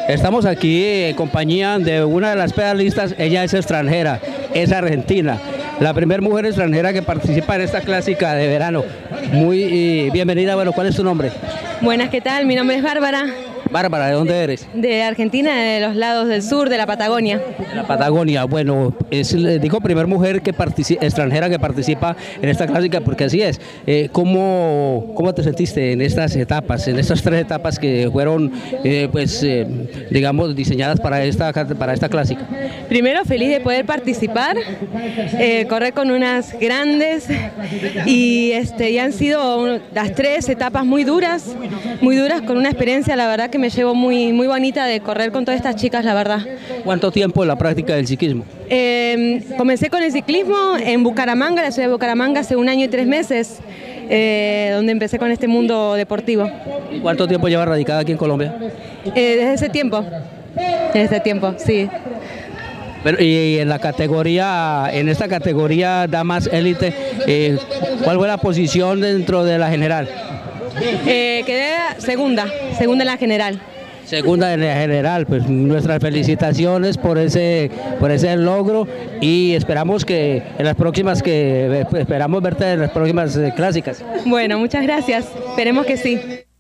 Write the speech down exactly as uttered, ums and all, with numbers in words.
Estamos aquí en compañía de una de las pedalistas, ella es extranjera, es argentina, la primera mujer extranjera que participa en esta clásica de verano. Muy eh, bienvenida, bueno, ¿cuál es tu nombre? Buenas, ¿qué tal? Mi nombre es Bárbara. Bárbara, ¿de dónde eres? De Argentina, de los lados del sur, de la Patagonia. De la Patagonia, bueno, es, digo, primera mujer que extranjera que participa en esta clásica, porque así es. Eh, ¿cómo, ¿Cómo te sentiste en estas etapas, en estas tres etapas que fueron, eh, pues, eh, digamos, diseñadas para esta, para esta clásica? Primero, feliz de poder participar, eh, correr con unas grandes y, este, y han sido las tres etapas muy duras, muy duras, con una experiencia, la verdad, que me llevo muy, muy bonita de correr con todas estas chicas, la verdad. ¿Cuánto tiempo en la práctica del ciclismo? Eh, comencé con el ciclismo en Bucaramanga, la ciudad de Bucaramanga, hace un año y tres meses, eh, donde empecé con este mundo deportivo. ¿Y cuánto tiempo lleva radicada aquí en Colombia? Eh, desde ese tiempo, desde ese tiempo, sí. Pero, y en la categoría, en esta categoría damas élite, eh, ¿cuál fue la posición dentro de la general? Eh, quedé segunda, segunda en la general. Segunda en la general, pues nuestras felicitaciones por ese, por ese logro y esperamos que en las próximas, que esperamos verte en las próximas eh, clásicas. Bueno, muchas gracias, esperemos que sí.